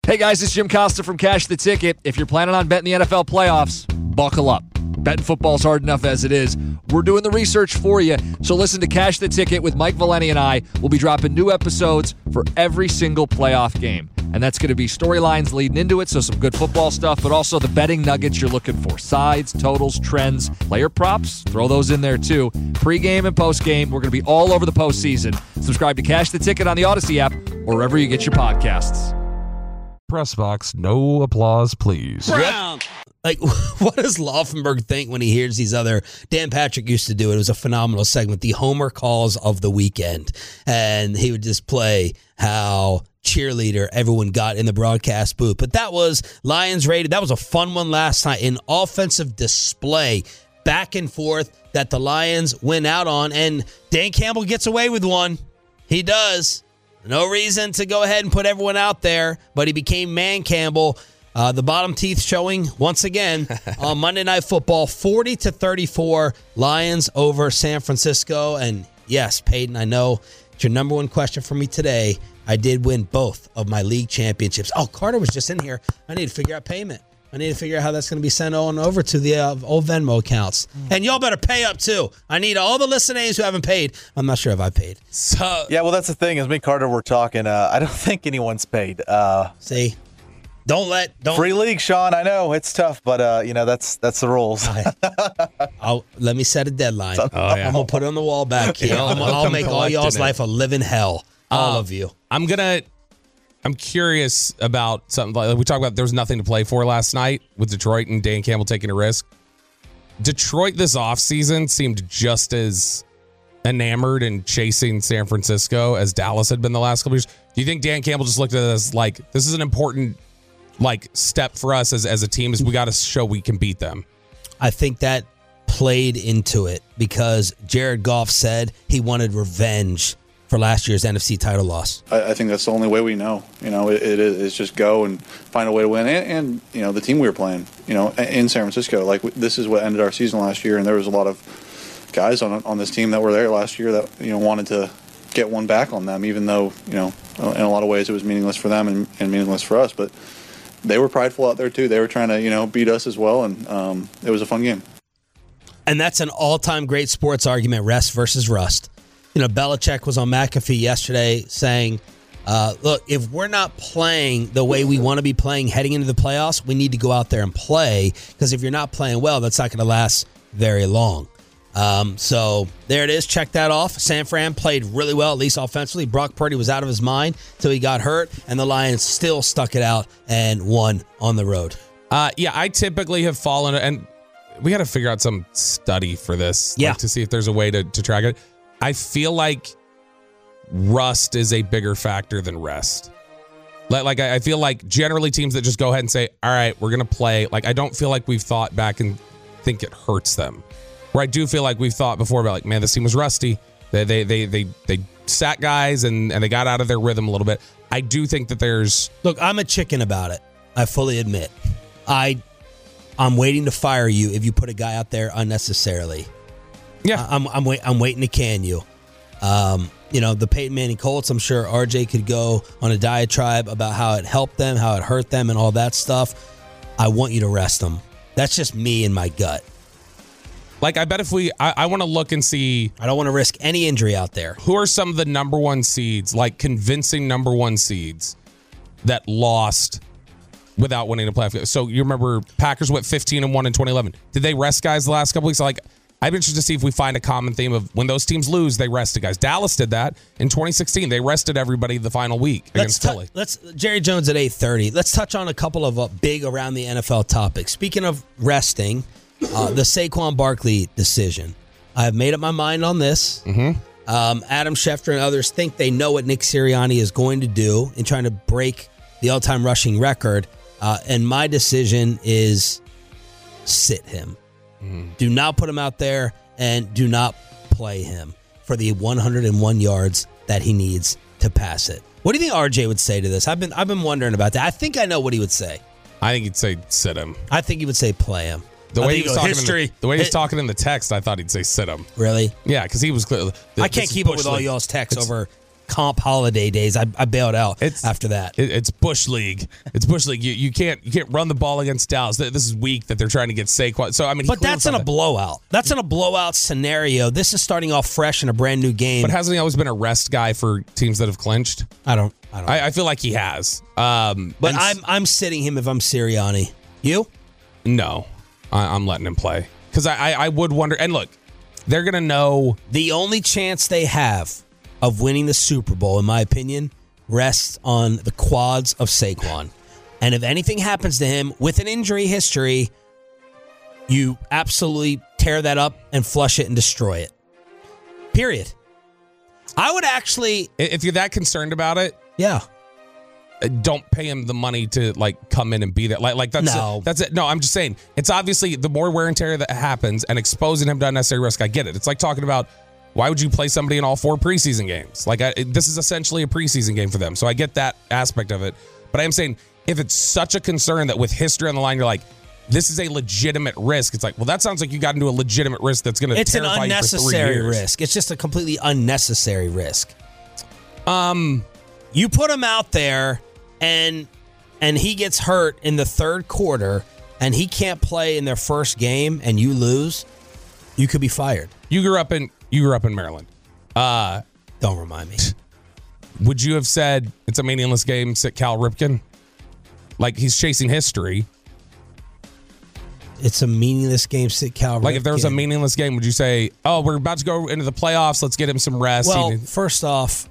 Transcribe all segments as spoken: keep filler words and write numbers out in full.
Hey guys, it's Jim Costa from Cash the Ticket. If you're planning on betting the N F L playoffs, buckle up. Betting football's hard enough as it is. We're doing the research for you. So listen to Cash the Ticket with Mike Valeni and I. We'll be dropping new episodes for every single playoff game. And that's going to be storylines leading into it, so some good football stuff, but also the betting nuggets you're looking for. Sides, totals, trends, player props, throw those in there too. Pre-game and post-game, we're going to be all over the postseason. Subscribe to Cash the Ticket on the Odyssey app or wherever you get your podcasts. Press box, no applause, please. Brown. Like, what does Laufenberg think when he hears these other... Dan Patrick used to do it. It was a phenomenal segment, the Homer Calls of the Weekend. And he would just play how cheerleader everyone got in the broadcast booth. But that was Lions rated. That was a fun one last night. An offensive display back and forth that the Lions went out on. And Dan Campbell gets away with one. He does. No reason to go ahead and put everyone out there, but he became Man Campbell. Uh, the bottom teeth showing once again on Monday Night Football, forty to thirty-four, Lions over San Francisco. And yes, Peyton, I know it's your number one question for me today. I did win both of my league championships. Oh, Carter was just in here. I need to figure out payment. I need to figure out how that's going to be sent on over to the uh, old Venmo accounts. And y'all better pay up, too. I need all the listeners who haven't paid. I'm not sure if I paid. So Yeah, well, that's the thing. As me and Carter were talking, uh, I don't think anyone's paid. Uh, See? Don't let... don't Free league, Sean. I know. It's tough, but, uh, you know, that's that's the rules. I'll, let me set a deadline. Oh, yeah. I'm going to put it on the wall back here. I'll, I'll make all y'all's life a living hell. All uh, of you. I'm going to... I'm curious about something like we talked about. There was nothing to play for last night with Detroit and Dan Campbell taking a risk. Detroit this offseason seemed just as enamored and chasing San Francisco as Dallas had been the last couple years. Do you think Dan Campbell just looked at it as like, this is an important like step for us as, as a team, as we got to show we can beat them? I think that played into it because Jared Goff said he wanted revenge for last year's N F C title loss. I, I think that's the only way we know. You know, it, it is just go and find a way to win. And, and, you know, the team we were playing, you know, in San Francisco, like this is what ended our season last year. And there was a lot of guys on on this team that were there last year that, you know, wanted to get one back on them, even though, you know, in a lot of ways it was meaningless for them and, and meaningless for us. But they were prideful out there, too. They were trying to, you know, beat us as well. And um, it was a fun game. And that's an all-time great sports argument, rest versus rust. You know, Belichick was on McAfee yesterday saying, uh, look, if we're not playing the way we want to be playing heading into the playoffs, we need to go out there and play, because if you're not playing well, that's not going to last very long. Um, so there it is. Check that off. San Fran played really well, at least offensively. Brock Purdy was out of his mind until he got hurt, and the Lions still stuck it out and won on the road. Uh, yeah, I typically have fallen, and we got to figure out some study for this yeah. like, to see if there's a way to, to track it. I feel like rust is a bigger factor than rest. Like, like I feel like generally teams that just go ahead and say, all right, we're going to play. Like, I don't feel like we've thought back and think it hurts them. Where I do feel like we've thought before about, like, man, this team was rusty. They they they they, they sat guys and, and they got out of their rhythm a little bit. I do think that there's... Look, I'm a chicken about it. I fully admit. I, I'm waiting to fire you if you put a guy out there unnecessarily. Yeah, I'm I'm wait I'm waiting to can you. Um, you know, the Peyton Manning Colts, I'm sure R J could go on a diatribe about how it helped them, how it hurt them, and all that stuff. I want you to rest them. That's just me and my gut. Like, I bet if we, I, I want to look and see. I don't want to risk any injury out there. Who are some of the number one seeds, like convincing number one seeds that lost without winning a playoff? So you remember Packers went fifteen and one in twenty eleven. Did they rest guys the last couple weeks? Like, I'm interested to see if we find a common theme of when those teams lose, they rested guys. Dallas did that in twenty sixteen. They rested everybody the final week against let's Philly. T- let's Jerry Jones at eight thirty. Let's touch on a couple of uh, big around the N F L topics. Speaking of resting, uh, the Saquon Barkley decision. I have made up my mind on this. Mm-hmm. Um, Adam Schefter and others think they know what Nick Sirianni is going to do in trying to break the all-time rushing record. Uh, and my decision is sit him. Mm-hmm. Do not put him out there and do not play him for the one hundred one yards that he needs to pass it. What do you think R J would say to this? I've been I've been wondering about that. I think I know what he would say. I think he'd say sit him. I think he would say play him. The I way he was go, talking, history, in the, the way he was it, talking in the text, I thought he'd say sit him. Really? Yeah, because he was clear. I can't keep up with all y'all's texts over comp holiday days. I, I bailed out It's- after that. It, it's Bush League. It's Bush League. You, you can't you can't run the ball against Dallas. This is weak that they're trying to get Saquon. So I mean, he But clearly that's in thought a that- blowout. That's in a blowout scenario. This is starting off fresh in a brand new game. But hasn't he always been a rest guy for teams that have clinched? I don't. I don't. I, I feel like he has. Um, but and I'm s- I'm sitting him if I'm Sirianni. You? no, I, I'm letting him play because I, I I would wonder. And look, they're gonna know. The only chance they have of winning the Super Bowl, in my opinion, rests on the quads of Saquon. And if anything happens to him with an injury history, you absolutely tear that up and flush it and destroy it. Period. I would actually, i- If you're that concerned about it, yeah. uh, don't pay him the money to like come in and be there. Like like that's No. that's it. No, I'm just saying it's obviously the more wear and tear that happens and exposing him to unnecessary risk. I get it. It's like talking about why would you play somebody in all four preseason games? Like I, this is essentially a preseason game for them. So I get that aspect of it. But I am saying if it's such a concern that with history on the line, you're like, this is a legitimate risk. It's like, well, that sounds like you got into a legitimate risk that's going to It's an terrify you for three unnecessary years. risk. It's just a completely unnecessary risk. Um, You put him out there and and he gets hurt in the third quarter and he can't play in their first game and you lose, you could be fired. you grew up in you grew up in Maryland. Uh, Don't remind me. would you have said it's a meaningless game, sit Cal Ripken? Like he's chasing history. It's a meaningless game, sit Cal. Like if there was a Ripken. meaningless game, would you say, "Oh, we're about to go into the playoffs. Let's get him some rest"? Well, He- first off,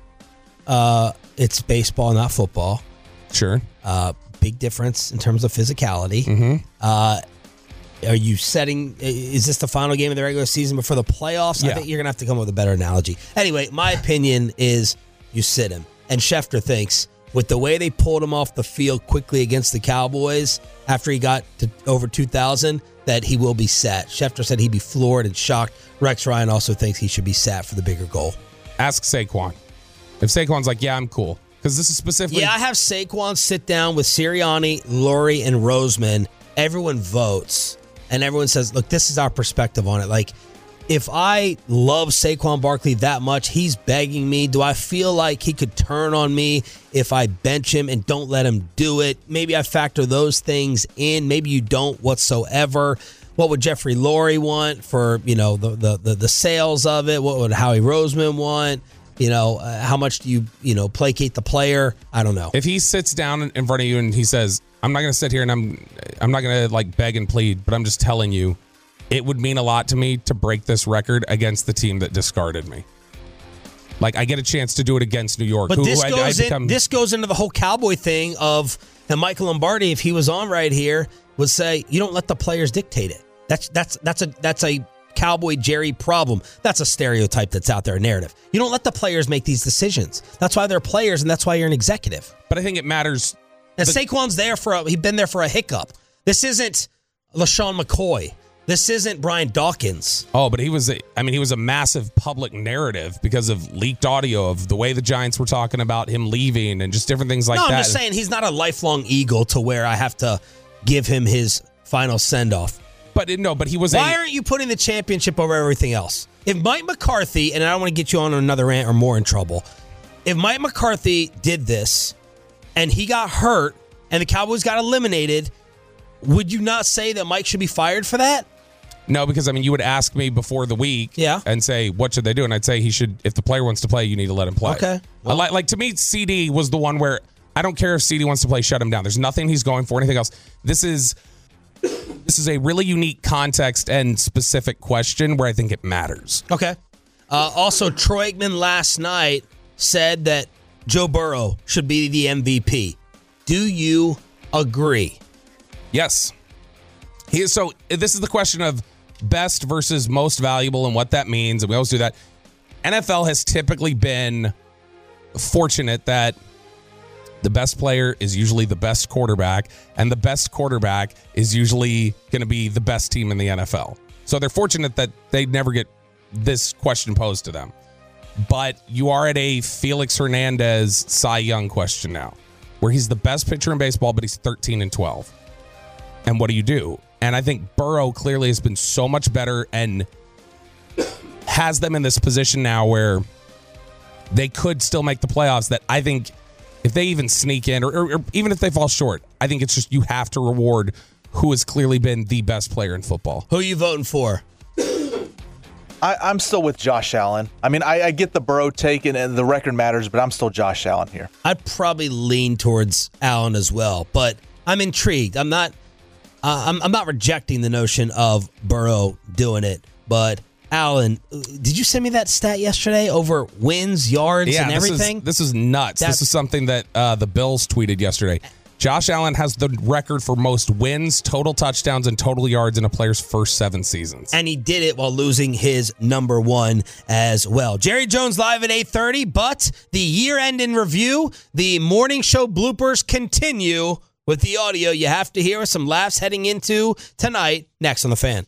uh, it's baseball, not football. sure. Uh, big difference in terms of physicality. Mm-hmm. Uh, are you setting? Is this the final game of the regular season before the playoffs? I Yeah. think you're gonna have to come up with a better analogy. Anyway, my opinion is you sit him. And Schefter thinks with the way they pulled him off the field quickly against the Cowboys after he got to over two thousand, that he will be sat. Schefter said he'd be floored and shocked. Rex Ryan also thinks he should be sat for the bigger goal. Ask Saquon. If Saquon's like, "Yeah, I'm cool," because this is specifically. Yeah, I have Saquon sit down with Sirianni, Lurie, and Roseman. Everyone votes, and everyone says, look, this is our perspective on it. Like, if I love Saquon Barkley that much, he's begging me. Do I feel like he could turn on me if I bench him and don't let him do it? Maybe I factor those things in. Maybe you don't whatsoever. What would Jeffrey Lurie want for, you know, the the the, the sales of it? What would Howie Roseman want? You know, uh, how much do you, you know, placate the player? I don't know. If he sits down in front of you and he says, "I'm not going to sit here and I'm, I'm not going to like beg and plead, but I'm just telling you, it would mean a lot to me to break this record against the team that discarded me. Like I get a chance to do it against New York. But who this I- I goes become- in. This goes into the whole Cowboy thing of, and Michael Lombardi, if he was on right here, would say you don't let the players dictate it. That's that's that's a that's a Cowboy Jerry problem. That's a stereotype that's out there, a narrative. You don't let the players make these decisions. That's why they're players, and that's why you're an executive. But I think it matters. And The- Saquon's there for a, he's been there for a hiccup. This isn't LaShawn McCoy. This isn't Brian Dawkins. Oh, but he was, a, I mean, he was a massive public narrative because of leaked audio of the way the Giants were talking about him leaving and just different things like no, that. I'm just saying he's not a lifelong Eagle to where I have to give him his final send off. But it- no, but he was Why a. aren't you putting the championship over everything else? If Mike McCarthy, and I don't want to get you on another rant or more in trouble, if Mike McCarthy did this and he got hurt and the Cowboys got eliminated, would you not say that Mike should be fired for that? No, because I mean, you would ask me before the week, Yeah. and say what should they do, and I'd say he should. If the player wants to play, you need to let him play. Okay. I like, like to me, C D was the one where I don't care if C D wants to play, shut him down. There's nothing he's going for, anything else. This is this is a really unique context and specific question where I think it matters. Okay. Uh, also, Troy Aikman last night said that Joe Burrow should be the M V P. Do you agree? Yes. He is, so this is the question of best versus most valuable and what that means, and we always do that. N F L has typically been fortunate that the best player is usually the best quarterback, and the best quarterback is usually going to be the best team in the N F L. So they're fortunate that they never get this question posed to them. But you are at a Felix Hernandez Cy Young question now, where he's the best pitcher in baseball, but he's thirteen and twelve. And what do you do? And I think Burrow clearly has been so much better and has them in this position now where they could still make the playoffs. That I think if they even sneak in, or, or, or even if they fall short, I think it's just you have to reward who has clearly been the best player in football. Who are you voting for? I, I'm still with Josh Allen. I mean, I, I get the Burrow take and, and the record matters, but I'm still Josh Allen here. I'd probably lean towards Allen as well, but I'm intrigued. I'm not. Uh, I'm, I'm not rejecting the notion of Burrow doing it, but Allen, did you send me that stat yesterday over wins, yards, yeah, and everything? This is, this is nuts. That's, this is something that uh, the Bills tweeted yesterday. Josh Allen has the record for most wins, total touchdowns, and total yards in a player's first seven seasons. And he did it while losing his number one as well. Jerry Jones live at eight thirty, but the year-end in review, the morning show bloopers continue with the audio you have to hear with some laughs heading into tonight, next on The Fan.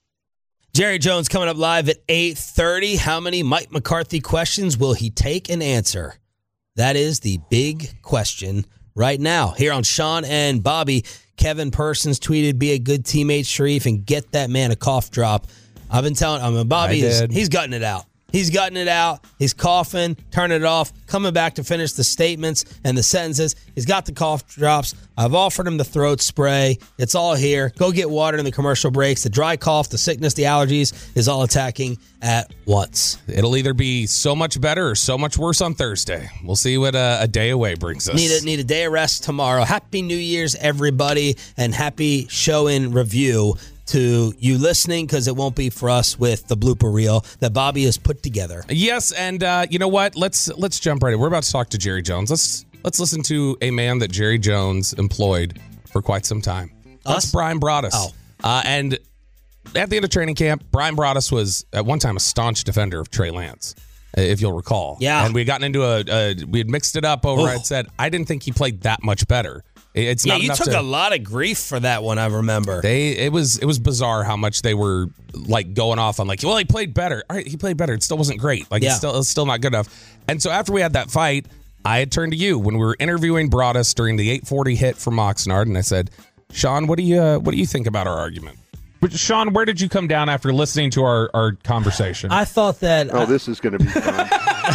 Jerry Jones coming up live at eight thirty. How many Mike McCarthy questions will he take and answer? That is the big question right now. Here on Sean and Bobby, Kevin Persons tweeted, be a good teammate, Sharif, and get that man a cough drop. I've been telling I mean, Bobby, is, he's gutting it out. He's gutting it out. He's coughing, turning it off, coming back to finish the statements and the sentences. He's got the cough drops. I've offered him the throat spray. It's all here. Go get water in the commercial breaks. The dry cough, the sickness, the allergies is all attacking at once. It'll either be so much better or so much worse on Thursday. We'll see what a, a day away brings us. Need a, need a day of rest tomorrow. Happy New Year's, everybody, and happy show in review to you listening, because it won't be for us with the blooper reel that Bobby has put together. Yes, and uh, you know what? Let's let's jump right in. We're about to talk to Jerry Jones. Let's let's listen to a man that Jerry Jones employed for quite some time. That's Us? Brian Broaddus. Oh. Uh, and at the end of training camp, Brian Broaddus was at one time a staunch defender of Trey Lance, if you'll recall. Yeah. And we had gotten into a, a we had mixed it up over. Oh. I had said I didn't think he played that much better. It's Yeah, not you enough took to, a lot of grief for that one, I remember. They it was it was bizarre how much they were like going off on like, well, he played better. All right, he played better. It still wasn't great. Like Yeah. it's still it's still not good enough. And so after we had that fight, I had turned to you when we were interviewing Broaddus during the eight forty hit from Oxnard, and I said, Sean, what do you uh, what do you think about our argument? But Sean, where did you come down after listening to our, our conversation? I thought that. Oh, this is going to be fun.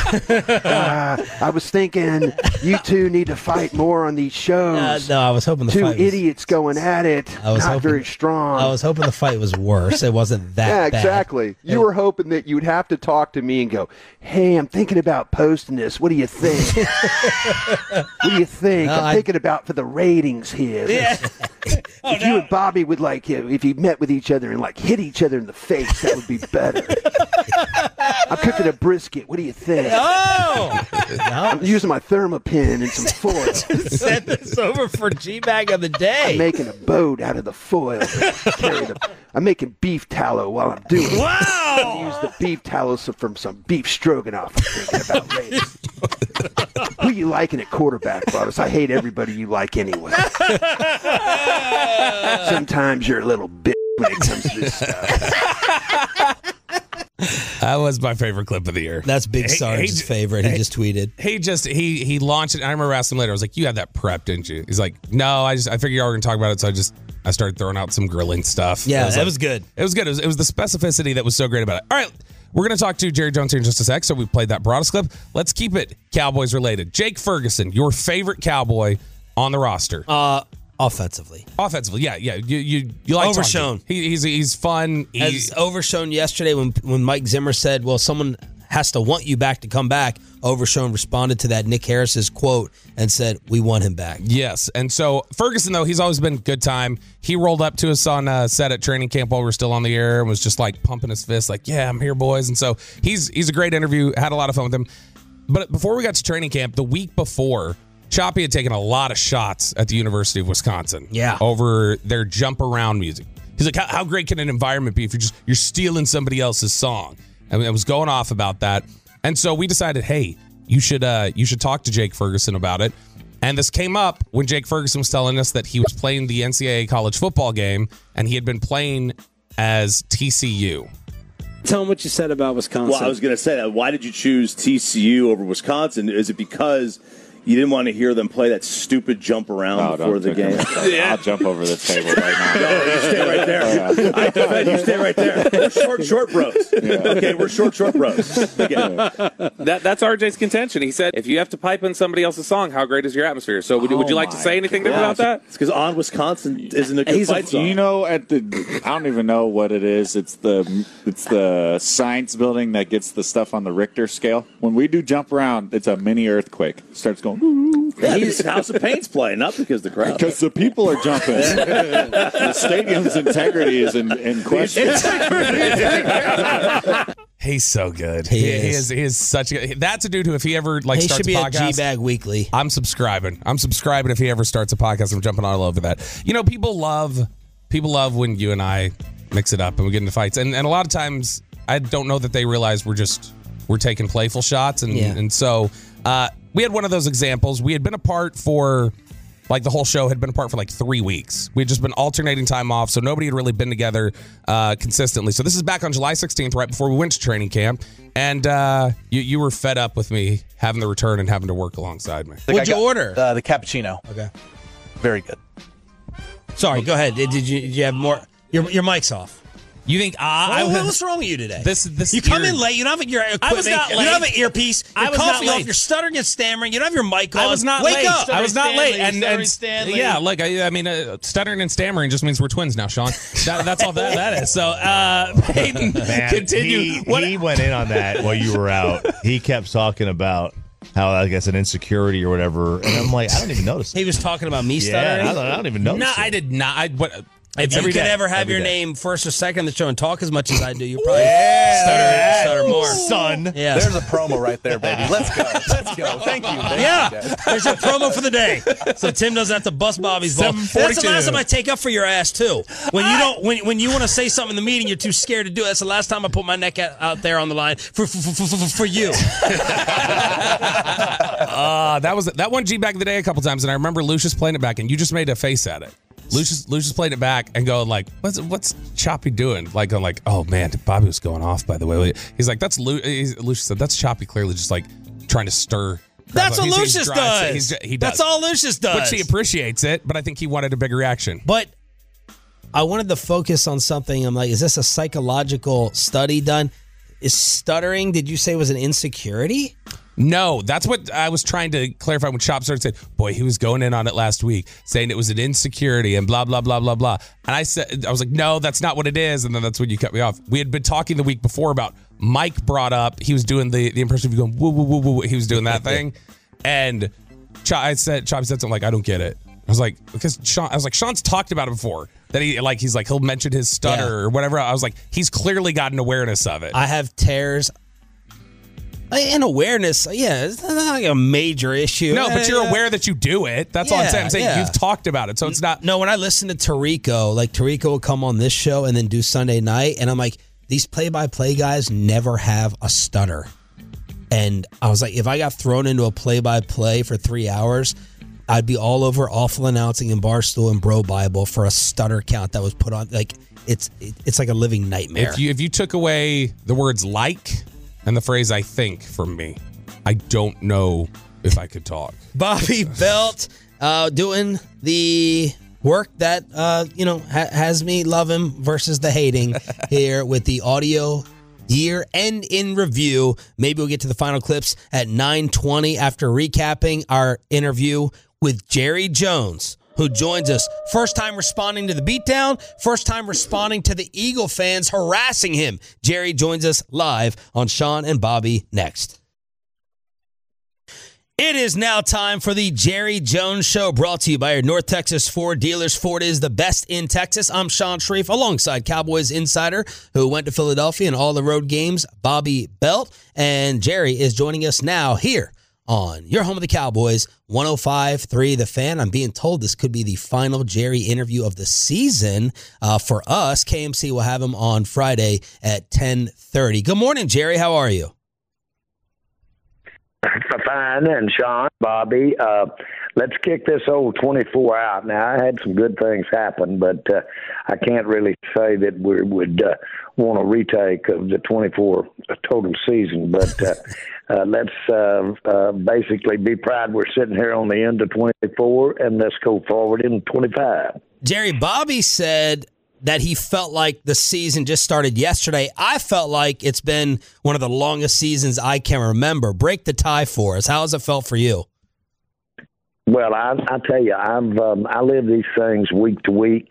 uh, I was thinking you two need to fight more on these shows. Uh, no, I was hoping the Two fight was, idiots going at it, I was not hoping- very strong. I was hoping the fight was worse. It wasn't that yeah, bad. exactly. You were hoping that you'd have to talk to me and go, hey, I'm thinking about posting this. What do you think? What do you think? No, I'm I- thinking about for the ratings here. Yeah. If you and Bobby would like, uh, if you met with each other and like hit each other in the face, that would be better. I'm cooking a brisket. What do you think? Oh! I'm using my Thermopin and some foil. Send this over for G-Bag of the day. I'm making a boat out of the foil. to carry the, I'm making beef tallow while I'm doing it. Wow! Use the beef tallow so- from some beef stroganoff. I'm thinking about later. Who you liking at quarterback, Broaddus? I hate everybody you like anyway. Sometimes you're a little bitch when it comes to this stuff. That was my favorite clip of the year. That's Big Hey, Sarge's hey, favorite. He hey, just tweeted. He just he he launched it. I remember asking him later. I was like, "You had that prep, didn't you?" He's like, "No, I just I figured y'all were gonna talk about it, so I just I started throwing out some grilling stuff." Yeah, It was that like- was good. It was good. It was, it was the specificity that was so great about it. All right, we're gonna talk to Jerry Jones here in just a sec. So we played that Broaddus clip. Let's keep it Cowboys related. Jake Ferguson, your favorite Cowboy on the roster. Uh, offensively. Offensively, yeah, yeah. You you you like talking to him. Overshown. He, he's he's fun. He, As overshown yesterday when when Mike Zimmer said, well, someone has to want you back to come back, Overshown responded to that Nick Harris's quote and said, we want him back. Yes. And so Ferguson, though, he's always been good time. He rolled up to us on uh, set at training camp while we were still on the air and was just like pumping his fist like, yeah, I'm here, boys. And so he's he's a great interview. Had a lot of fun with him. But before we got to training camp, the week before, Choppy had taken a lot of shots at the University of Wisconsin. Yeah. Over their jump around music. He's like, how, how great can an environment be if you're just you're stealing somebody else's song? I mean, I was going off about that. And so we decided, hey, you should uh, you should talk to Jake Ferguson about it. And this came up when Jake Ferguson was telling us that he was playing the N C double A college football game and he had been playing as T C U. Tell him what you said about Wisconsin. Well, I was going to say that. Why did you choose T C U over Wisconsin? Is it because you didn't want to hear them play that stupid jump around No, before don't the game. I'll jump over the table right now. No, you stay right there. I defend you. Stay right there. We're short, short bros. Yeah. Okay, we're short, short bros. Okay. That, that's R J's contention. He said, if you have to pipe in somebody else's song, how great is your atmosphere? So would, Oh would you like to say anything different about that? It's because On Wisconsin isn't a good He's fight a, song. you know, at the I don't even know what it is. It's the it's the science building that gets the stuff on the Richter scale. When we do jump around, it's a mini earthquake. It starts going. Yeah, he's House of Pain's playing, not because the crowd. Because the people are jumping. The stadium's integrity is in, in question. He's so good. He He, is. he is. He is such a. That's a dude who, if he ever like He starts should be a a podcast, G-Bag Weekly. I'm subscribing. I'm subscribing if he ever starts a podcast. I'm jumping all over that. You know, people love people love when you and I mix it up and we get into fights, and and a lot of times I don't know that they realize we're just we're taking playful shots, and Yeah. and so uh, we had one of those examples. We had been apart for. Like the whole show had been apart for like three weeks. We had just been alternating time off, so nobody had really been together uh, consistently. So this is back on July sixteenth, right before we went to training camp. And uh, you, you were fed up with me having the return and having to work alongside me. What'd you order? Uh, the cappuccino. Okay. Very good. Sorry, go ahead. Did you, did you have more? Your, your mic's off. You think uh, I What- was what's wrong with you today? This this You come ear- in late. You don't have your equipment. I was not You late. don't have an earpiece. Your I was not coffee off. late. You're stuttering and stammering. You don't have your mic on. I was not Wake late. up. I was not late. Stanley, And, and Stanley. yeah, look, I, I mean, uh, stuttering and stammering just means we're twins now, Sean. That, that's all that that is. So, uh, Peyton, Man, continue. He, What- he went in on that while you were out. He kept talking about how I guess an insecurity or whatever, and I'm like, I don't even notice. He was talking about me Yeah, stuttering. I don't, I don't even notice. No, it. I did not. I, what, If you Every could day. ever have Every your day. name first or second on the show and talk as much as I do, you probably Yeah, stutter, stutter more. son. Yeah. There's a promo right there, baby. Let's go. Let's go. Thank you. Thank Yeah, you, guys. there's your promo for the day. So Tim doesn't have to bust Bobby's balls. seven That's the forty-two. last time I take up for your ass too. When you don't, when when you want to say something in the meeting, you're too scared to do it. That's the last time I put my neck out, out there on the line for for, for, for, for you. uh, that was that one G back of the day a couple times, and I remember Lucius playing it back, and you just made a face at it. Lucius Lucius played it back and going like, what's what's Choppy doing? Like I'm like, oh man, Bobby was going off by the way. He's like, that's Lu- he's, Lucius said that's Choppy clearly just like trying to stir. That's what He's- he's Lucius dry- does. he's- he does. That's all Lucius does. Which he appreciates it, but I think he wanted a big reaction. But I wanted to focus on something. I'm like, is this a psychological study done? Is stuttering, did you say, was an insecurity? No, that's what I was trying to clarify when Chop started saying, boy, he was going in on it last week, saying it was an insecurity and blah, blah, blah, blah, blah. And I said, I was like, no, that's not what it is. And then that's when you cut me off. We had been talking the week before about Mike brought up, he was doing the, the impression of you going, woo, woo, woo, woo. He was doing that thing. And Ch- I said, Chop said something like, I don't get it. I was like, because Sean, I was like, Sean's talked about it before. That he, like, he's like, he'll mention his stutter Yeah. or whatever. I was like, he's clearly got an awareness of it. I have tears. And awareness, yeah, it's not like a major issue. No, but you're Uh, aware that you do it. That's all I'm Yeah, saying. I'm saying yeah. you've talked about it, so it's not. No, when I listen to Tarico, like Tarico will come on this show and then do Sunday night, and I'm like, these play-by-play guys never have a stutter. And I was like, if I got thrown into a play-by-play for three hours, I'd be all over Awful Announcing and Barstool and Bro Bible for a stutter count that was put on. Like, it's it, it's like a living nightmare. If you if you took away the words like and the phrase I think from me, I don't know if I could talk. Bobby Belt uh, doing the work that uh, you know ha- has me love him versus the hating here with the audio year end in review. Maybe we'll get to the final clips at nine twenty after recapping our interview with Jerry Jones, who joins us. First time responding to the beatdown, first time responding to the Eagle fans harassing him. Jerry joins us live on Sean and Bobby next. It is now time for the Jerry Jones Show, brought to you by your North Texas Ford dealers. Ford is the best in Texas. I'm Sean Sharif, alongside Cowboys insider who went to Philadelphia in all the road games, Bobby Belt. And Jerry is joining us now here on your home of the Cowboys, one oh five point three The Fan. I'm being told this could be the final Jerry interview of the season uh, for us. K M C will have him on Friday at ten thirty. Good morning, Jerry. How are you? Fine, and Sean, Bobby, uh, let's kick this old twenty-four out. Now, I had some good things happen, but uh, I can't really say that we would uh, want a retake of the twenty-four total season. But uh, uh, let's uh, uh, basically be proud we're sitting here on the end of twenty-four, and let's go forward in twenty-five. Jerry, Bobby said that he felt like the season just started yesterday. I felt like it's been one of the longest seasons I can remember. Break the tie for us. How has it felt for you? Well, I, I tell you, I've um, I live these things week to week,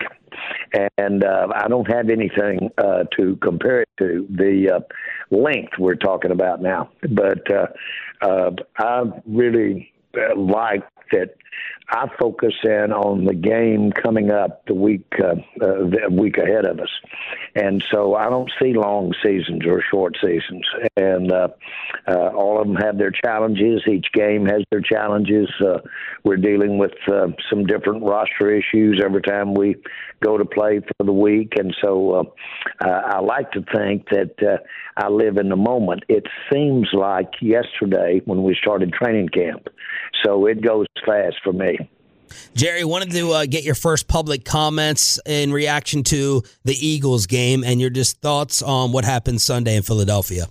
and uh, I don't have anything uh, to compare it to. The uh, length we're talking about now, but uh, uh, I really uh, like that. I focus in on the game coming up the week uh, uh, the week ahead of us, and so I don't see long seasons or short seasons. And uh, uh, all of them have their challenges. Each game has their challenges. Uh, we're dealing with uh, some different roster issues every time we go to play for the week, and so uh, uh, I like to think that uh, I live in the moment. It seems like yesterday when we started training camp, so it goes fast for me. Jerry, wanted to uh, get your first public comments in reaction to the Eagles game and your just thoughts on what happened Sunday in Philadelphia.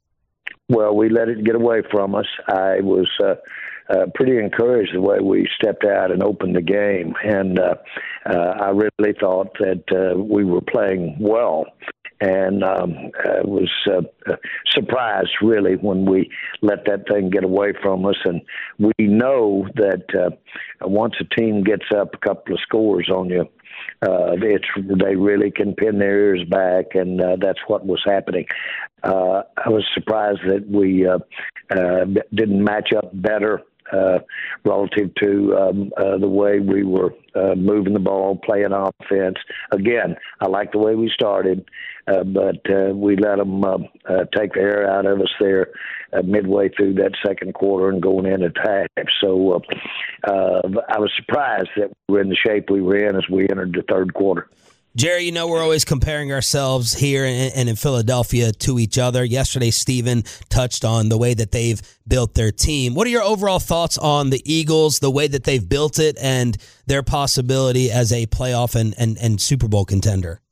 Well, we let it get away from us. I was uh, uh, pretty encouraged the way we stepped out and opened the game, and uh, uh, I really thought that uh, we were playing well. And um, I was uh, surprised, really, when we let that thing get away from us. And we know that uh, once a team gets up a couple of scores on you, uh, it's they really can pin their ears back, and uh, that's what was happening. Uh, I was surprised that we uh, uh, didn't match up better Uh, relative to um, uh, the way we were uh, moving the ball, playing offense. Again, I like the way we started, uh, but uh, we let them uh, uh, take the air out of us there uh, midway through that second quarter and going in at half. So uh, uh, I was surprised that we were in the shape we were in as we entered the third quarter. Jerry, you know we're always comparing ourselves here and in Philadelphia to each other. Yesterday, Steven touched on the way that they've built their team. What are your overall thoughts on the Eagles, the way that they've built it, and their possibility as a playoff and, and, and Super Bowl contender?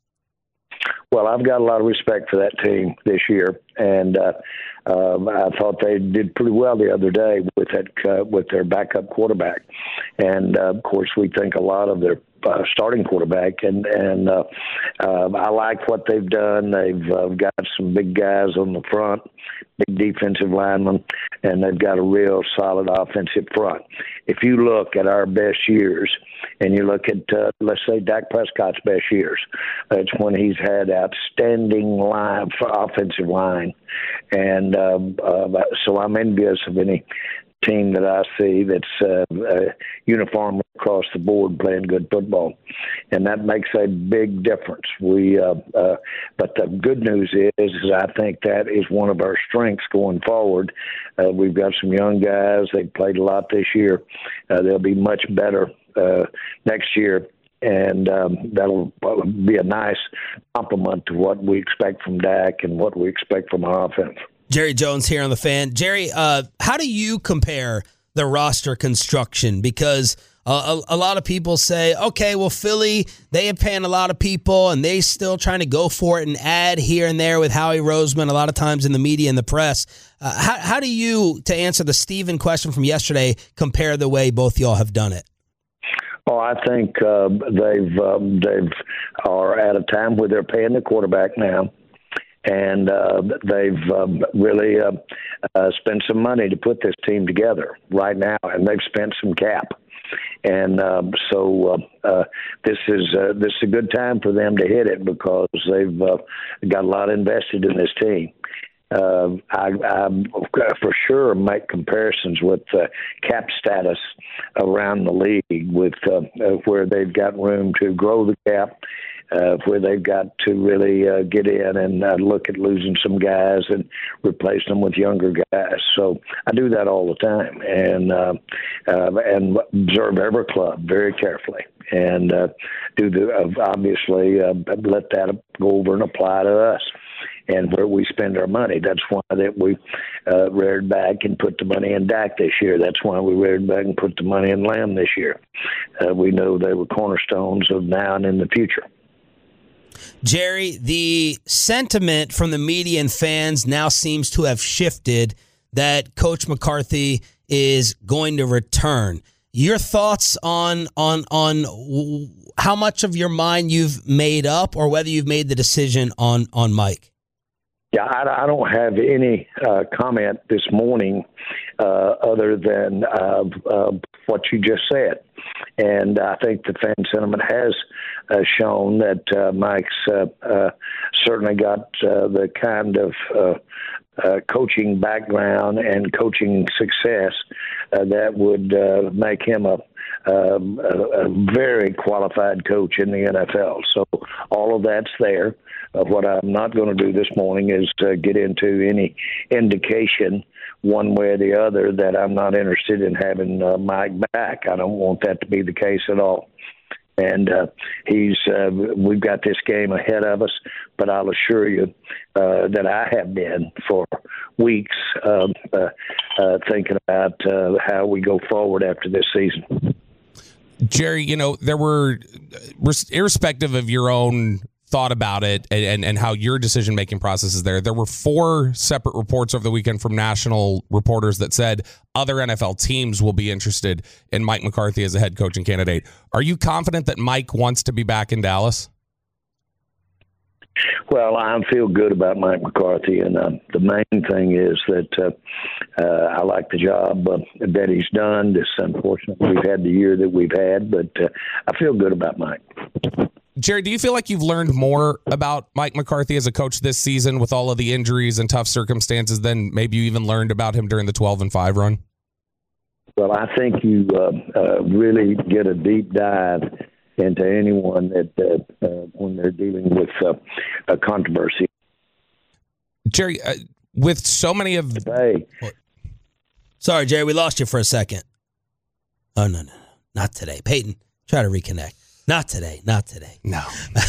Well, I've got a lot of respect for that team this year, and uh, um, I thought they did pretty well the other day with that uh, with their backup quarterback. And uh, of course, we think a lot of their uh, starting quarterback, and and uh, uh, I like what they've done. They've uh, got some big guys on the front, big defensive linemen, and they've got a real solid offensive front. If you look at our best years, and you look at, uh, let's say, Dak Prescott's best years, that's when he's had outstanding line for offensive line. And um, uh, so I'm envious of any team that I see that's uh, uh, uniform across the board playing good football. And that makes a big difference. We, uh, uh, but the good news is, is I think that is one of our strengths going forward. Uh, we've got some young guys. They've played a lot this year. Uh, they'll be much better uh, next year. And um, that'll be a nice complement to what we expect from Dak and what we expect from our offense. Jerry Jones here on The Fan. Jerry, uh, how do you compare the roster construction? Because uh, a, a lot of people say, okay, well, Philly, they have paying a lot of people, and they still trying to go for it and add here and there with Howie Roseman a lot of times in the media and the press. Uh, how, how do you, to answer the Steven question from yesterday, compare the way both y'all have done it? Oh, I think uh, they've um, they've are at a time where they're paying the quarterback now. And uh, they've um, really uh, uh, spent some money to put this team together right now, and they've spent some cap. And um, so uh, uh, this is uh, this is a good time for them to hit it because they've uh, got a lot invested in this team. Uh, I, I for sure make comparisons with uh, cap status around the league, with uh, where they've got room to grow the cap. Uh, where they've got to really uh, get in and uh, look at losing some guys and replace them with younger guys. So I do that all the time, and uh, uh, and observe every club very carefully, and uh, do the uh, obviously uh, let that go over and apply to us. and where we spend our money. That's why that we uh, reared back and put the money in Dak this year. That's why we reared back and put the money in Lamb this year. Uh, we know they were cornerstones of now and in the future. Jerry, the sentiment from the media and fans now seems to have shifted that Coach McCarthy is going to return. Your thoughts on on on how much of your mind you've made up, or whether you've made the decision on on Mike? Yeah, I, I don't have any uh, comment this morning uh, other than uh, uh, what you just said. And I think the fan sentiment has uh, shown that uh, Mike's uh, uh, certainly got uh, the kind of uh, uh, coaching background and coaching success uh, that would uh, make him a, um, a, a very qualified coach in the N F L. So all of that's there. Uh, what I'm not going to do this morning is uh, get into any indication one way or the other that I'm not interested in having uh, Mike back. I don't want that to be the case at all. And uh, he's uh, we've got this game ahead of us, but I'll assure you uh, that I have been for weeks uh, uh, uh, thinking about uh, how we go forward after this season. Jerry, you know, there were, irrespective of your own thought about it and, and, and how your decision-making process is there, there were four separate reports over the weekend from national reporters that said other N F L teams will be interested in Mike McCarthy as a head coaching candidate. Are you confident that Mike wants to be back in Dallas? Well, I feel good about Mike McCarthy, and uh, the main thing is that uh, uh, I like the job uh, that he's done. It's unfortunate we've had the year that we've had, but uh, I feel good about Mike. Jerry, do you feel like you've learned more about Mike McCarthy as a coach this season with all of the injuries and tough circumstances than maybe you even learned about him during the twelve and five run? Well, I think you uh, uh, really get a deep dive into anyone that uh, uh, when they're dealing with uh, a controversy. Jerry, uh, with so many of... Today. Sorry, Jerry, we lost you for a second. Oh, no, no, no. Not today. Peyton, try to reconnect. Not today. Not today. No.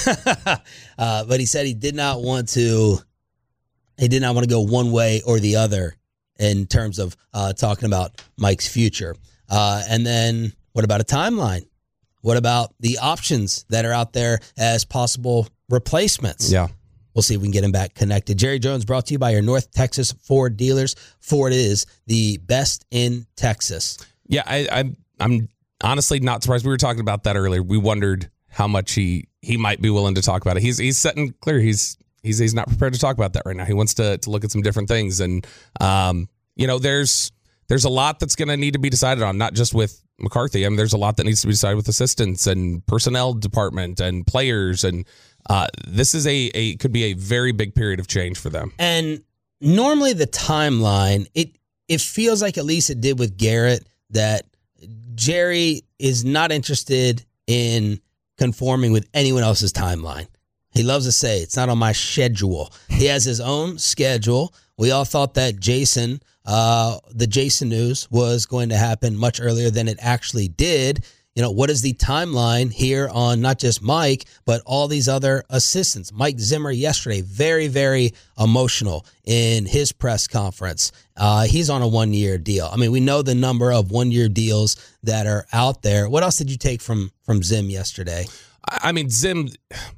uh, but he said he did not want to, he did not want to go one way or the other in terms of uh, talking about Mike's future. Uh, and then what about a timeline? What about the options that are out there as possible replacements? Yeah. We'll see if we can get him back connected. Jerry Jones brought to you by your North Texas Ford dealers. Ford is the best in Texas. Yeah, I, I, I'm honestly not surprised. We were talking about that earlier. We wondered how much he, he might be willing to talk about it. He's he's setting clear. He's he's he's not prepared to talk about that right now. He wants to to look at some different things, and um, you know, there's there's a lot that's going to need to be decided on, not just with McCarthy. I mean, there's a lot that needs to be decided with assistants and personnel department and players, and uh, this is a a could be a very big period of change for them. And normally the timeline, it it feels like, at least it did with Garrett, that Jerry is not interested in conforming with anyone else's timeline. He loves to say, it's not on my schedule. He has his own schedule. We all thought that Jason, uh, the Jason news was going to happen much earlier than it actually did. You know, what is the timeline here on not just Mike, but all these other assistants? Mike Zimmer yesterday, very, very emotional in his press conference. Uh, he's on a one-year deal. I mean, we know the number of one-year deals that are out there. What else did you take from from Zim yesterday? I mean, Zim,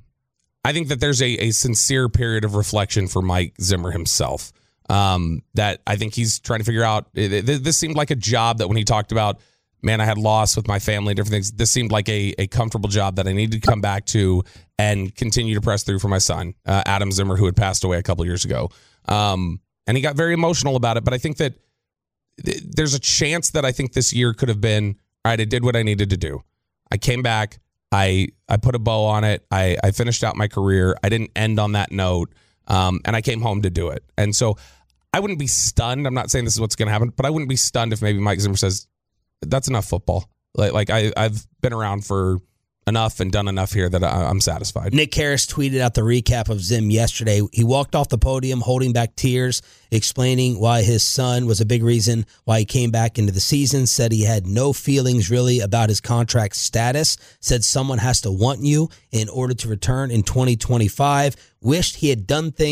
I think that there's a, a sincere period of reflection for Mike Zimmer himself, um, that I think he's trying to figure out. This seemed like a job that when he talked about, man, I had loss with my family, different things. This seemed like a, a comfortable job that I needed to come back to and continue to press through for my son, uh, Adam Zimmer, who had passed away a couple years ago. Um, and he got very emotional about it. But I think that th- there's a chance that I think this year could have been, all right, I did what I needed to do. I came back. I I put a bow on it. I, I finished out my career. I didn't end on that note. Um, and I came home to do it. And so I wouldn't be stunned. I'm not saying this is what's going to happen, but I wouldn't be stunned if maybe Mike Zimmer says, that's enough football. Like, like I, I've been around for enough and done enough here that I, I'm satisfied. Nick Harris tweeted out the recap of Zim yesterday. He walked off the podium holding back tears, explaining why his son was a big reason why he came back into the season, said he had no feelings really about his contract status, said someone has to want you in order to return in twenty twenty-five, wished he had done things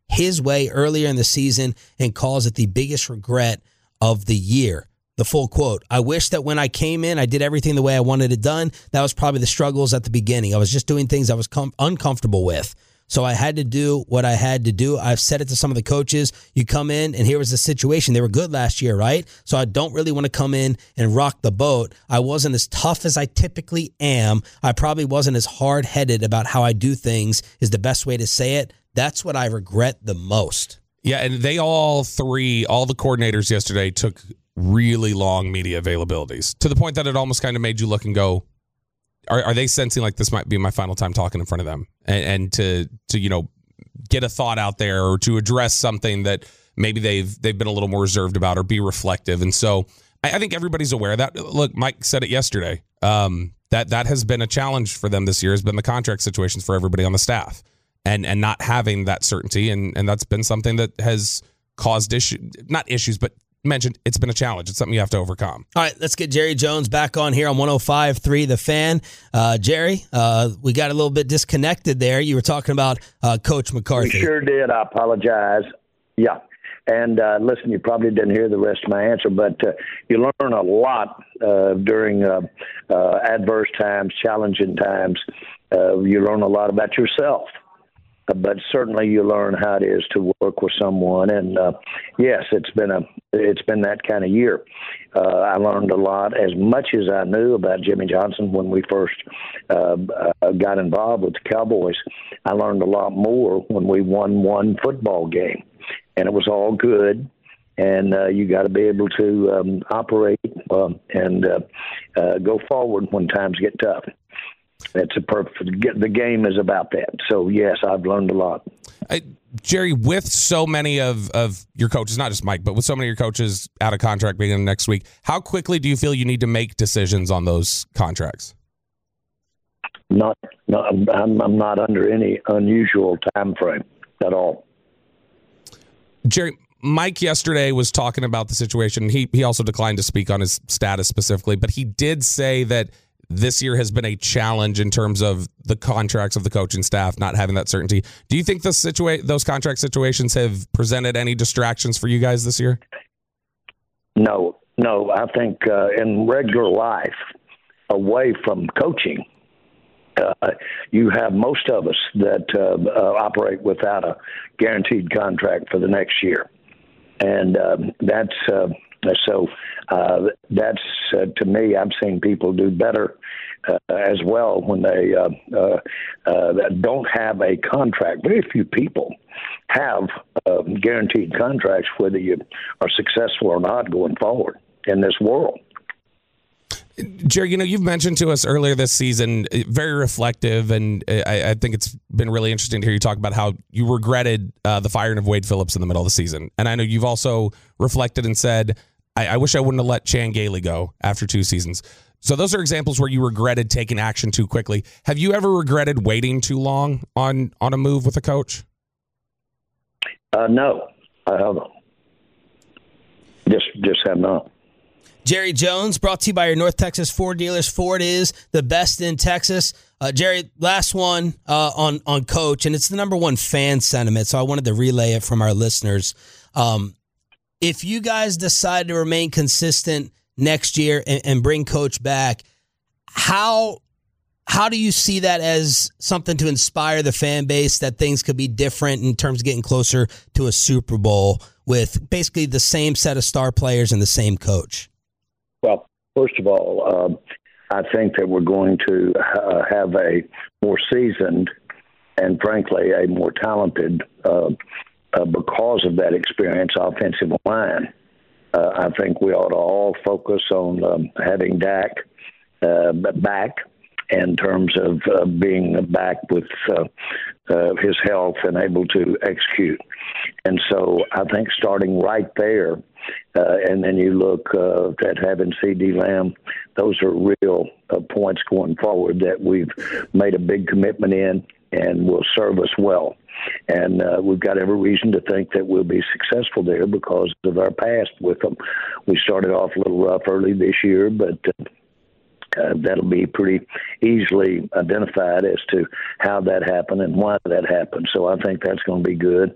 his way earlier in the season and calls it the biggest regret of the year. The full quote, I wish that when I came in, I did everything the way I wanted it done. That was probably the struggles at the beginning. I was just doing things I was com- uncomfortable with. So I had to do what I had to do. I've said it to some of the coaches. You come in, and here was the situation. They were good last year, right? So I don't really want to come in and rock the boat. I wasn't as tough as I typically am. I probably wasn't as hard-headed about how I do things is the best way to say it. That's what I regret the most. Yeah, and they all three, all the coordinators yesterday took really long media availabilities to the point that it almost kind of made you look and go, are, are they sensing like this might be my final time talking in front of them? And, and to, to, you know, get a thought out there or to address something that maybe they've, they've been a little more reserved about or be reflective. And so I, I think everybody's aware of that. Look, Mike said it yesterday. Um, that, that has been a challenge for them this year, has been the contract situations for everybody on the staff and, and not having that certainty. And, and that's been something that has caused issue, not issues, but mentioned it's been a challenge. It's something you have to overcome. All right, let's get Jerry Jones back on here on one oh five point three The Fan. Uh, Jerry, uh, we got a little bit disconnected there. You were talking about uh, Coach McCarthy. We sure did. I apologize. Yeah. And uh, listen, you probably didn't hear the rest of my answer, but uh, you learn a lot uh, during uh, uh, adverse times, challenging times. Uh, you learn a lot about yourself. But certainly you learn how it is to work with someone. And, uh, yes, it's been a it's been that kind of year. Uh, I learned a lot, as much as I knew about Jimmy Johnson when we first uh, uh, got involved with the Cowboys. I learned a lot more when we won one football game. And it was all good. And uh, you got to be able to um, operate uh, and uh, uh, go forward when times get tough. It's a perfect. The game is about that. So yes, I've learned a lot. I, Jerry, with so many of, of your coaches, not just Mike, but with so many of your coaches out of contract beginning next week, how quickly do you feel you need to make decisions on those contracts? Not, not I'm, I'm not under any unusual time frame at all. Jerry, Mike yesterday was talking about the situation. He he also declined to speak on his status specifically, but he did say that this year has been a challenge in terms of the contracts of the coaching staff not having that certainty. Do you think the situa- those contract situations have presented any distractions for you guys this year? No, no. I think uh, in regular life, away from coaching, uh, you have most of us that uh, uh, operate without a guaranteed contract for the next year. And um, that's uh, so uh, that's uh, to me, I've seen people do better uh, as well when they uh, uh, uh, don't have a contract. Very few people have uh, guaranteed contracts, whether you are successful or not going forward in this world. Jerry, you know, you've mentioned to us earlier this season, very reflective, and I, I think it's been really interesting to hear you talk about how you regretted uh, the firing of Wade Phillips in the middle of the season. And I know you've also reflected and said, I, I wish I wouldn't have let Chan Gailey go after two seasons. So those are examples where you regretted taking action too quickly. Have you ever regretted waiting too long on, on a move with a coach? Uh, no, I haven't. Just, just have not. Jerry Jones, brought to you by your North Texas Ford dealers. Ford is the best in Texas. Uh, Jerry, last one uh, on, on Coach, and it's the number one fan sentiment, so I wanted to relay it from our listeners. Um, if you guys decide to remain consistent next year and, and bring Coach back, how how do you see that as something to inspire the fan base that things could be different in terms of getting closer to a Super Bowl with basically the same set of star players and the same coach? Well, first of all, um, I think that we're going to uh, have a more seasoned and, frankly, a more talented, uh, uh, because of that experience, offensive line. Uh, I think we ought to all focus on um, having Dak uh, back in terms of uh, being back with uh, uh, his health and able to execute. And so I think starting right there, Uh, and then you look uh, at having C D Lamb, those are real uh, points going forward that we've made a big commitment in and will serve us well. And uh, we've got every reason to think that we'll be successful there because of our past with them. We started off a little rough early this year, but uh, uh, that'll be pretty easily identified as to how that happened and why that happened. So I think that's going to be good.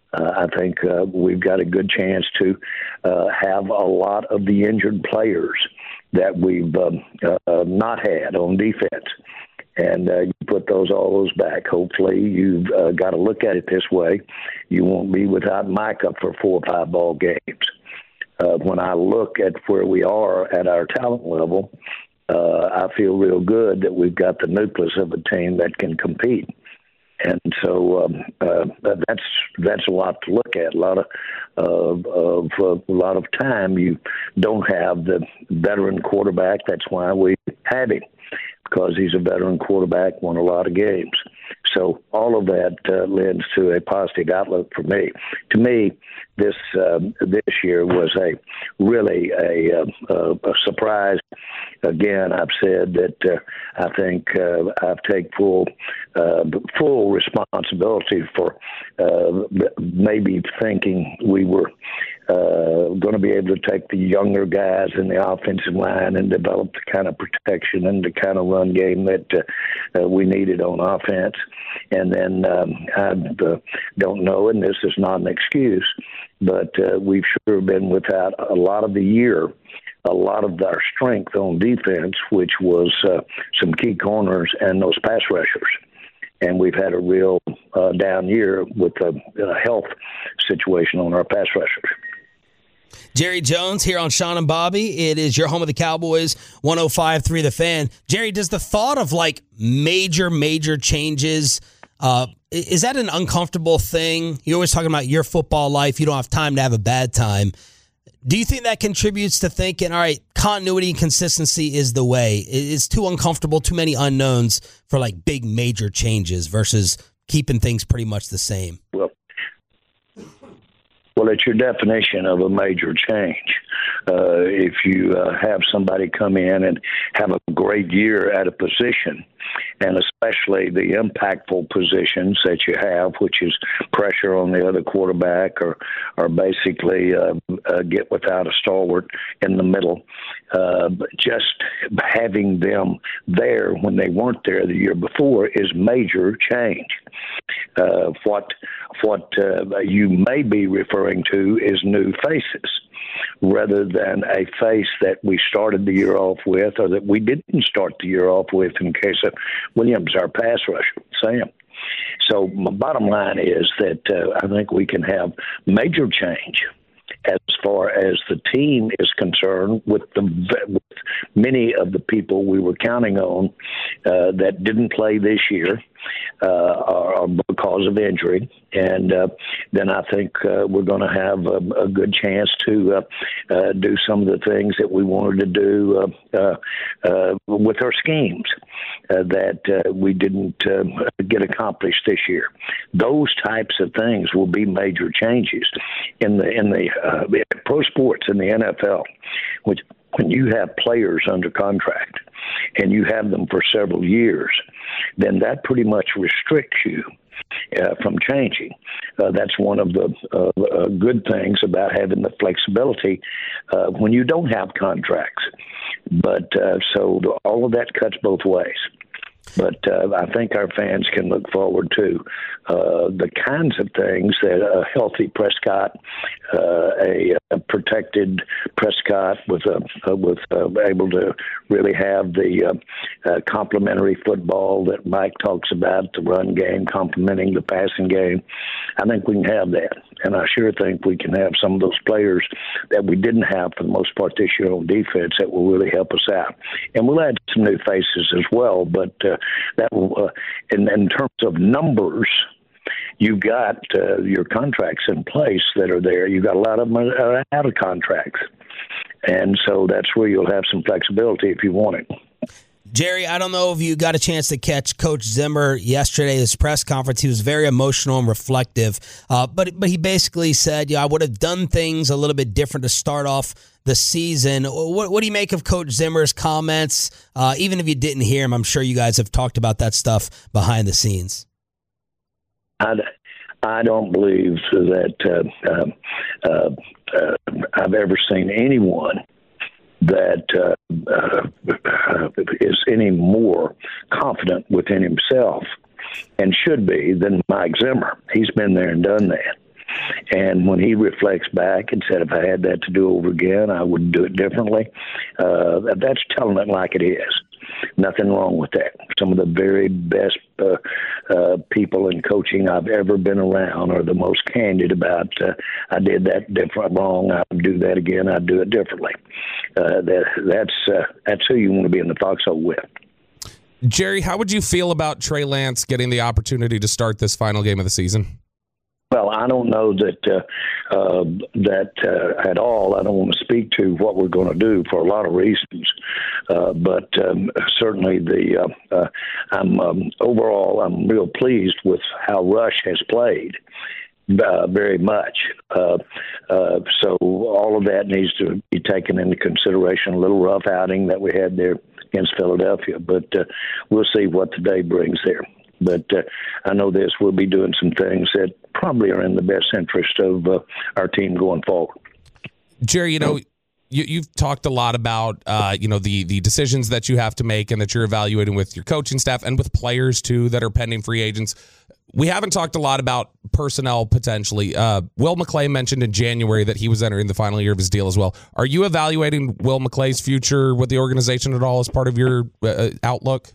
Uh, I think uh, we've got a good chance to uh, have a lot of the injured players that we've um, uh, not had on defense. And uh, you put those all those back. Hopefully, you've uh, got to look at it this way. You won't be without Micah for four or five ball games. Uh, when I look at where we are at our talent level, uh, I feel real good that we've got the nucleus of a team that can compete. And so um, uh, that's that's a lot to look at. A lot of uh, of uh, a lot of time you don't have the veteran quarterback. That's why we have him, because he's a veteran quarterback, won a lot of games. So all of that uh, lends to a positive outlook for me. To me, this um, this year was a really a, a, a surprise. Again, I've said that uh, I think uh, I take full uh, full responsibility for uh, maybe thinking we were uh, going to be able to take the younger guys in the offensive line and develop the kind of protection and the kind of run game that uh, uh, we needed on offense. And then um, I uh, don't know, and this is not an excuse, but uh, we've sure been without a lot of the year, a lot of our strength on defense, which was uh, some key corners and those pass rushers. And we've had a real uh, down year with a, a health situation on our pass rushers. Jerry Jones here on Sean and Bobby. It is your home of the Cowboys, one oh five point three The Fan. Jerry, does the thought of like major, major changes, uh, is that an uncomfortable thing? You're always talking about your football life. You don't have time to have a bad time. Do you think that contributes to thinking, all right, continuity and consistency is the way? It's too uncomfortable, too many unknowns for like big major changes versus keeping things pretty much the same? Well, Well, it's your definition of a major change. Uh, if you uh, have somebody come in and have a great year at a position, and especially the impactful positions that you have, which is pressure on the other quarterback or, or basically uh, uh, get without a stalwart in the middle, uh, just having them there when they weren't there the year before is major change. Uh, what what uh, you may be referring to is new faces, rather than a face that we started the year off with or that we didn't start the year off with in case of Williams, our pass rusher, Sam. So my bottom line is that uh, I think we can have major change as far as the team is concerned with the with many of the people we were counting on uh, that didn't play this year uh, or, or because of injury. And uh, then I think uh, we're going to have a, a good chance to uh, uh, do some of the things that we wanted to do uh, uh, uh, with our schemes uh, that uh, we didn't uh, get accomplished this year. Those types of things will be major changes in the in the uh, pro sports in the N F L, which when you have players under contract and you have them for several years, then that pretty much restricts you uh, from changing. Uh, that's one of the uh, uh, good things about having the flexibility uh, when you don't have contracts. But uh, so the, all of that cuts both ways. But uh, I think our fans can look forward to uh, the kinds of things that a healthy Prescott, uh, a, a protected Prescott with a uh, with uh, able to really have the uh, uh, complementary football that Mike talks about, the run game complementing the passing game. I think we can have that, and I sure think we can have some of those players that we didn't have for the most part this year on defense that will really help us out. And we'll add some new faces as well, but. Uh, That will, uh, in, in terms of numbers, you've got uh, your contracts in place that are there. You've got a lot of them are out of contracts. And so that's where you'll have some flexibility if you want it. Jerry, I don't know if you got a chance to catch Coach Zimmer yesterday, his press conference. He was very emotional and reflective. Uh, but but he basically said, yeah, I would have done things a little bit different to start off the season. What, what do you make of Coach Zimmer's comments? Uh, even if you didn't hear him, I'm sure you guys have talked about that stuff behind the scenes. I, I don't believe that uh, uh, uh, uh, I've ever seen anyone that uh, uh, is any more confident within himself and should be than Mike Zimmer. He's been there and done that. And when he reflects back and said, if I had that to do over again, I would do it differently, uh, that's telling it like it is. Nothing wrong with that. Some of the very best uh, uh, people in coaching I've ever been around are the most candid about, uh, I did that different, wrong, I'd do that again, I'd do it differently. Uh, that, that's, uh, that's who you want to be in the foxhole with. Jerry, how would you feel about Trey Lance getting the opportunity to start this final game of the season? Well, I don't know that uh, uh, that uh, at all. I don't want to speak to what we're going to do for a lot of reasons, uh, but um, certainly the uh, uh, I'm um, overall I'm real pleased with how Rush has played. Uh, very much. Uh, uh, so all of that needs to be taken into consideration. A little rough outing that we had there against Philadelphia, but uh, we'll see what the day brings there. But uh, I know this, we'll be doing some things that probably are in the best interest of uh, our team going forward. Jerry, you know, you, you've talked a lot about, uh, you know, the the decisions that you have to make and that you're evaluating with your coaching staff and with players, too, that are pending free agents. We haven't talked a lot about personnel potentially. Uh, Will McClay mentioned in January that he was entering the final year of his deal as well. Are you evaluating Will McClay's future with the organization at all as part of your uh, outlook?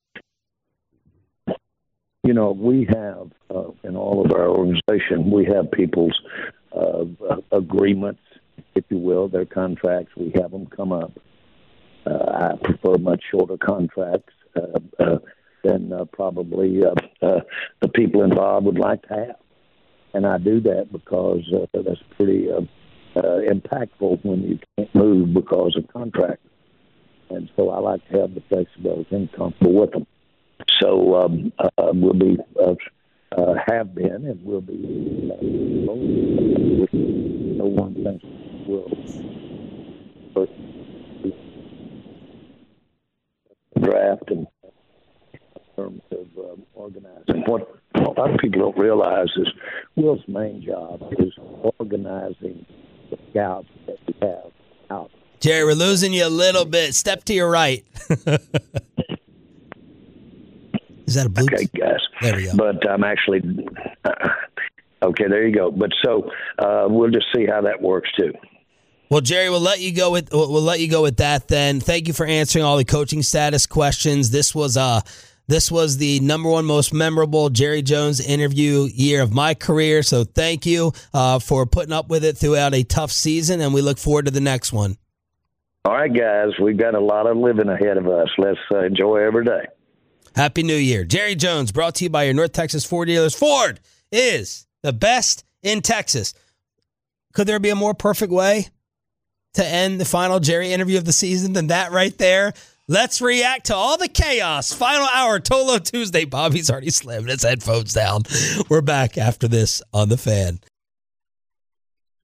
You know, we have, uh, in all of our organization, we have people's uh, agreements, if you will, their contracts. We have them come up. Uh, I prefer much shorter contracts uh, uh, than uh, probably uh, uh, the people involved would like to have. And I do that because uh, that's pretty uh, uh, impactful when you can't move because of contract. And so I like to have the flexibility and comfortable with them. So um, uh, we'll be, uh, uh, have been, and will be. Uh, no one thinks will draft in terms of um, organizing. What a lot of people don't realize is Will's main job is organizing the scouts that we have out. Jerry, we're losing you a little bit. Step to your right. Is that a blue? Okay, guys. There we go. But I'm actually uh, okay. There you go. But so uh, we'll just see how that works too. Well, Jerry, we'll let you go with we'll let you go with that. Then, thank you for answering all the coaching status questions. This was uh this was the number one most memorable Jerry Jones interview year of my career. So, thank you uh, for putting up with it throughout a tough season, and we look forward to the next one. All right, guys. We've got a lot of living ahead of us. Let's uh, enjoy every day. Happy New Year. Jerry Jones, brought to you by your North Texas Ford dealers. Ford is the best in Texas. Could there be a more perfect way to end the final Jerry interview of the season than that right there? Let's react to all the chaos. Final hour, Tolo Tuesday. Bobby's already slamming his headphones down. We're back after this on The Fan.